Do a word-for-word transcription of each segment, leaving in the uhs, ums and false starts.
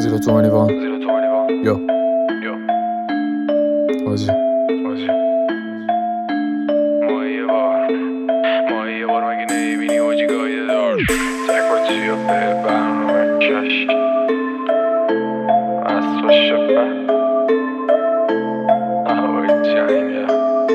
زیرو تومنی وان زیرو تومنی وان یا یا حاجی حاجی ما یه بار ما یه بار مگه نمیبینی حاجی گایده دار تک با جیا به برنامه کش از تو شبه هوای جنگه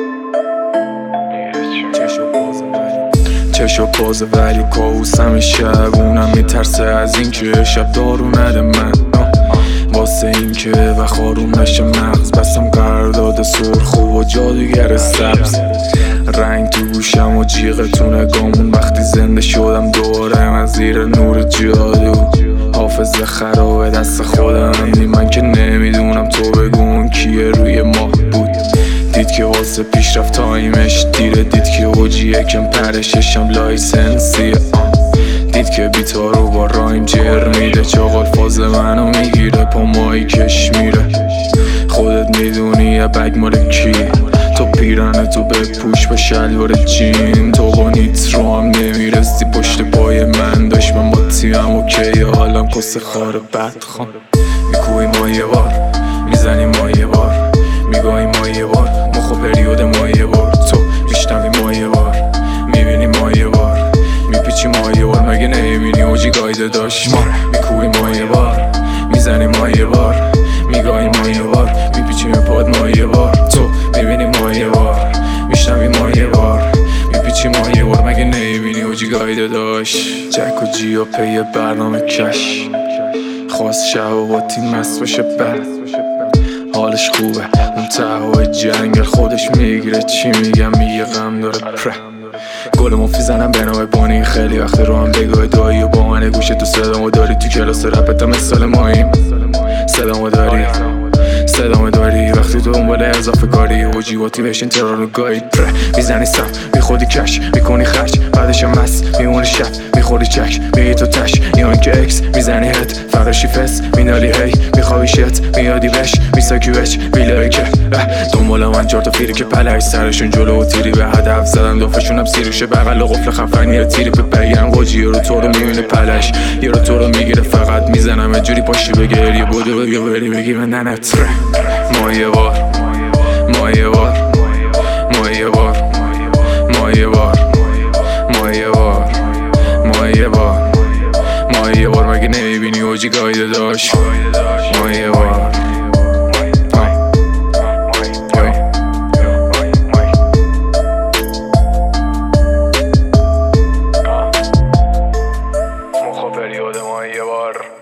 چشو پازه ولی کاوسم شب اونم میترسه از این که شب دارو نده من واسه این که و خارون نشه مغز بسم قرارداد سرخ و جادوگر سبز رنگ تو گوشم و جیغ تو نگامون وقتی زنده شدم دوباره از زیر نور جادو حافظه خرابه دست خودم دی من که نمیدونم تو بگون کیه روی ماه بود دید که واسه پیشرفت تایمش دیره دید که اوجی یکم پرششم لایسنسیه دید که بیتا رو با رایم جر میده چاقال فاز منو میگیره پا مایی کش میره خودت میدونی یه بگ مال کیه تو پیرنه تو بپوش به شلوار جین تو با نیت رو هم نمیرسی پشت پای من داشت من با تیم اوکی حالم کس خار بدخوان میکوی ما یه بار میزنی ما یه بار میگاهی ما یه بار مخو پریود ما یه بار تو میشنوی ما یه بار میبینی ما یه بار میپیچی ما یه بار مگه نمیبینی اوجی گایده داشت ما میکوی ما یه بار میزنی ما یه بار میگاهی ما یه بار میپیچی پاد ما یه بار تو میبینی ما یه بار میشنوی ما یه بار میپیچی ما یه بار مگه نمیبینی اوجی گایده داشت جک و جیا پی برنامه کش خواست شب و با تیم مست بشه بر حالش خوبه اون تهوای جنگل خودش میگیره چی میگم میگه غم داره پره گل مفتی زنم به نام بانی خیلی وقت رو هم بگاه دایی و با من گوشه تو صدامو داری تو کلاس رپت هم مثال ماییم صدامو داری صدامو داری وقتی تو دنبال اضافه کاری اوجی باتی بشین ترار رو گاید پره میزنی سم میخودی کش میکنی خرج بعدش مست میمونی شب میخوری چک میگی تو تش یا اینکه اکس میزنی هد فراشی فس مینالی هی میخوابی شت میادی بش میساکی بچ بیلایی که دنبال من چهار تا فیری که پلش سرشون جلو و تیری به هدف زدن دافشونم سیروشه بغل قفل خفنی رو تیری به بگن قاجی رو تو رو میبینه پلش یه رو تو رو میگیره فقط میزنم یه جوری پاشی به گریه بودو بگی بری بگی من ننتره ما یه بار ما یه بار ما یه بار ما یه بار ما یه بار ما یه بار ما یه بار مگه نمیبینی اوجی گایده داشت ما یه بار مخابری آدم ما یه بار